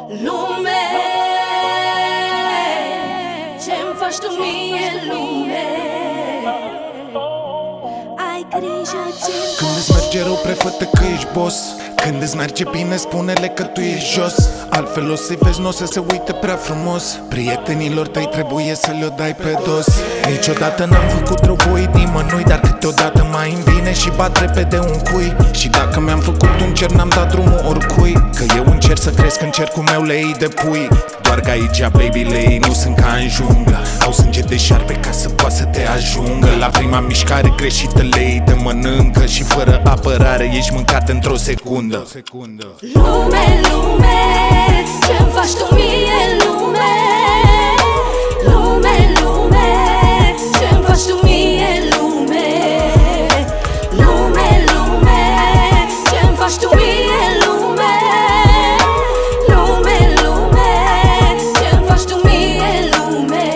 Lume, ce-mi faci tu mie, lume? Ai grijă ce Când îți merge rău, prefătă că ești boss. Când îți merge bine, spune-le că tu ești jos. Altfel o să-i vezi, n-o să se uite prea frumos. Prietenilor tăi trebuie să le-o dai pe dos. Niciodată n-am făcut rău voit nimănui, dar câteodată mai îmi vine și bat repede un cui. Și dacă mi-am făcut un cer, n-am dat drumul oricui. Că eu încerc să cresc în cercul meu lei de pui. Doar că aici baby-le ei nu sunt ca în junglă. Au sânge de șarpe ca să poată să te ajungă. La prima mișcare greșită lei te mănâncă. Și fără apărare ești mâncat într-o secundă. Lume, lume, ce-mi faci tu mie, lume? Lume, lume, ce-mi faci tu mie, lume? Lume, lume, ce-mi faci tu mie, lume? Lume, lume, ce-mi faci tu mie, lume?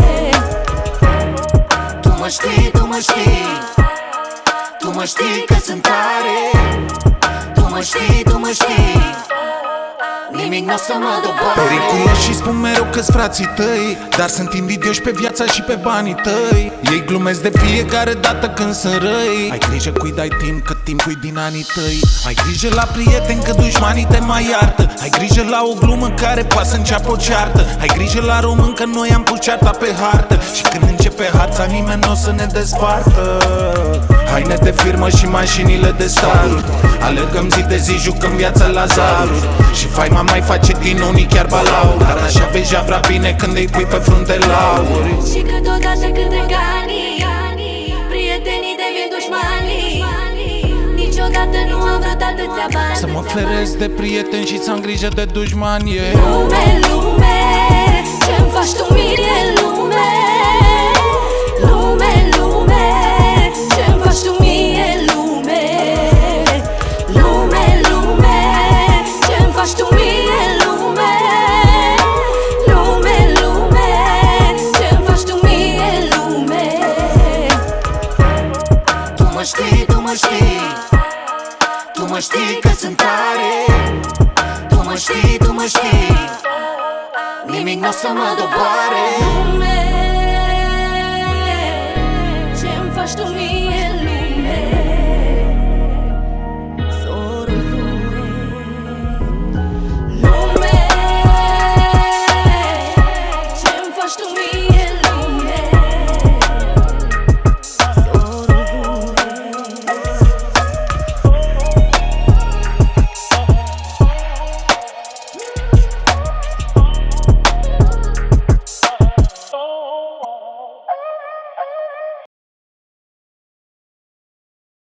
Tu mă știi, tu mă știi, tu mă știi că sunt tare. Tu mă știi, tu mă știi, nimic n-o să mă doboare. Periculos și spun mereu că-s frații tăi, dar sunt invidioși pe viața și pe banii tăi. Ei glumesc de fiecare dată când sunt răi. Ai grijă cui dai timp, că timpul din anii tăi. Ai grijă la prieteni, că dușmanii te mai iartă. Ai grijă la o glumă care poate să înceapă o ceartă. Ai grijă la român, că noi am pus cearta pe hartă. Și când începe harța, nimeni n-o să ne despartă. Haine de firmă și mașinile de staluri. Alergăm zi de zi, jucăm viața la zaruri. Și faima mai face din unii chiar balauri. Dar așa vezi vrea bine când îi pui pe frunte lauri. Și câteodată cât de gani, prietenii devin dușmanii. Niciodată nu am vrut atâția bani Să mă feresc de prieteni și să am grijă de dușmani. Lume, lume, ce-mi faci tu mie, lume? Lume, lume, ce-mi faci tu mie, lume? Lume, lume, ce-mi faci tu mie, lume? Lume, lume, ce-mi faci tu mie, lume? Tu mă știi, tu mă știi, tu mă știi că sunt tare. Tu mă știi, tu mă știi, nimic n-o să mă doboare. Lume,